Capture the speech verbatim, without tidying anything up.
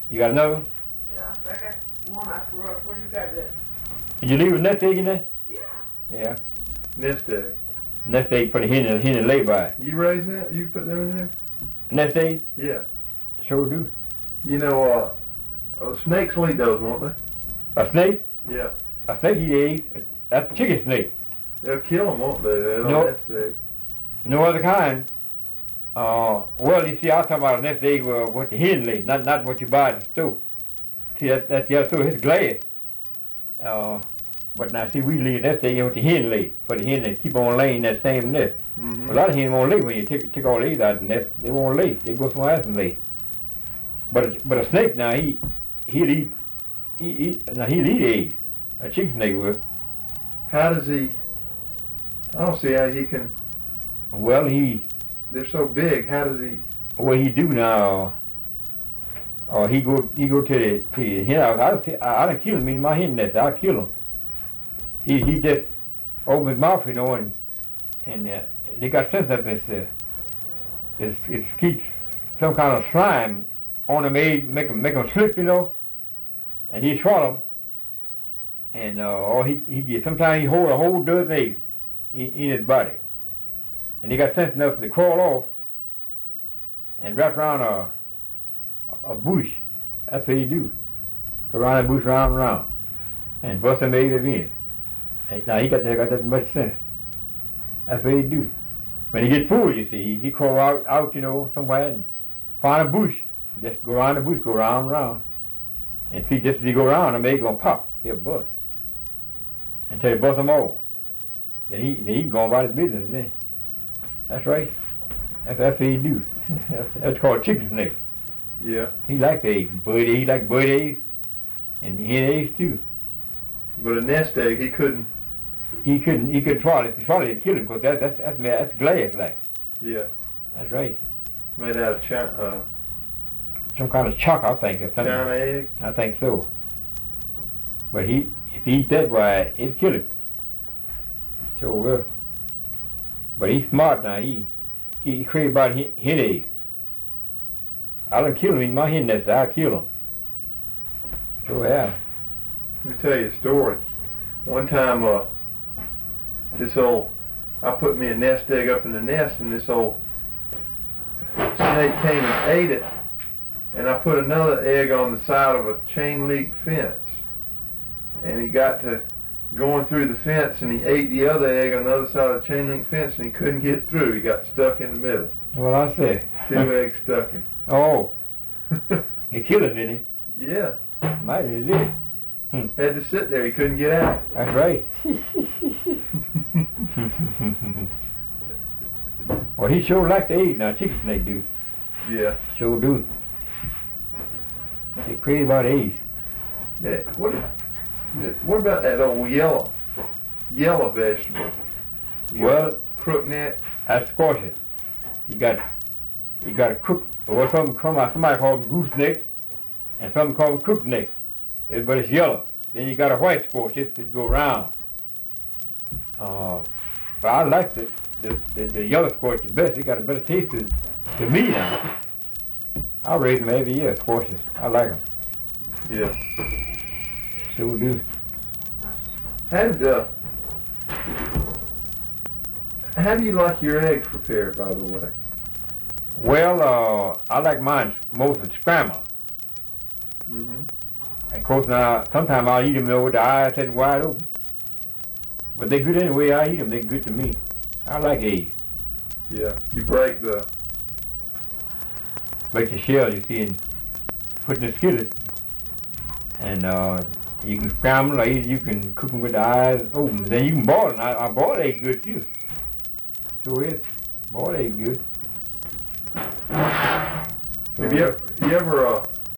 You got another one? Yeah, I got one I threw up. What you got there? Did you leave a nest egg in there? Yeah. Yeah. Nest egg. Nest egg for the hen and hen to lay by. You raise that? You put them in there? Nest egg? Yeah. Sure do. You know, uh, uh snakes lay those, won't they? A snake? Yeah. A snake eat eggs. That's a chicken snake. They'll kill them, won't they? They don't Nope. nest egg. No other kind. Uh, well, you see, I was talking about a nest egg uh, what the hen lays, not not what you buy at the store. See, that, that's the other store, it's glass. Uh, but now, see, we lay a nest egg what the hen lay, for the hen to keep on laying that same nest. Mm-hmm. A lot of hens won't lay when you take, take all the eggs out of the nest. They won't lay. They go somewhere else and lay. But a, but a snake now, he, he'll eat, he, eat, now he'll eat eggs. A chicken snake will. How does he, I don't see how he can, Well, he, they're so big, how does he, what he do now, or he go he go to the to the hen house. I I, I done kill him in my hen nest. I kill him. He he just open his mouth, you know, and and uh, they got sense up his uh, it's it keeps some kind of slime on him, egg, make him make him slip, you know, and he swallow 'em. And uh, or he he get sometimes he hold a whole dozen eggs in, in his body, and he got sense enough to crawl off and wrap around a a bush. That's what he do. Go around the bush, round and round, and bust them eggs in. And now he got that got that much sense. That's what he do. When he get full, you see, he, he crawl out out you know somewhere and find a bush. Just go around the bush, go round and round, and see just as he go around, the egg gonna pop. He'll bust until he bust them all. Then he then he can go about his business then. That's right. That's that's what he do. that's, that's called chicken snake. yeah. He likes eggs, bird eggs, he like bird eggs, and hen eggs too. But a nest egg, he couldn't, He couldn't, he couldn't swallow it, swallow it, kill him, because that, that's, that's, that's glass like. yeah, That's right. made out of china, uh, Some kind of chalk, I think, or something. china egg. I think so. But he, if he eat that, why, it'd kill him. Sure will. But he's smart now, he, he crazy about hen, hen eggs. I done kill him in my hen nest, I'll kill him. Sure have. Let me tell you a story. One time, uh, this old, I put me a nest egg up in the nest, and this old snake came and ate it. And I put another egg on the side of a chain link fence. And he got to going through the fence, and he ate the other egg on the other side of the chain link fence, and he couldn't get through. He got stuck in the middle. What I say? Two eggs stuck him. Oh, he killed him, didn't Yeah. he? Might have did. Had to sit there. He couldn't get out. That's right. Well, he sure like to eat now. Chicken snake do. Yeah. Sure do. They crazy about eggs. Yeah. What? What about that old yellow, yellow vegetable? You Well, got crookneck. that's squashes. You got, you got a crook, or something come out. Somebody call them goosenecks, and some call them crooknecks. It- But it's yellow. Then you got a white squash. It, it go round. Uh, but I like the, the, the, the yellow squash the best. It got a better taste to, to me now. I raise them every year, squashes. I like them. Yeah. Sure do. How did, uh, how do you like your eggs prepared, by the way? Well, uh, I like mine mostly scrambled. Mm-hmm. And of course now, sometimes I'll eat them though with the eyes set wide open. But they're good anyway I eat them. They're good to me. I like eggs. Yeah. You break the. Break the shell, you see, and put in the skillet. And uh, you can scramble or either you can cook them with the eyes open. Then you can boil them. I, I boil eggs good too. Sure is. Boiled eggs good. Have you ever, you ever uh,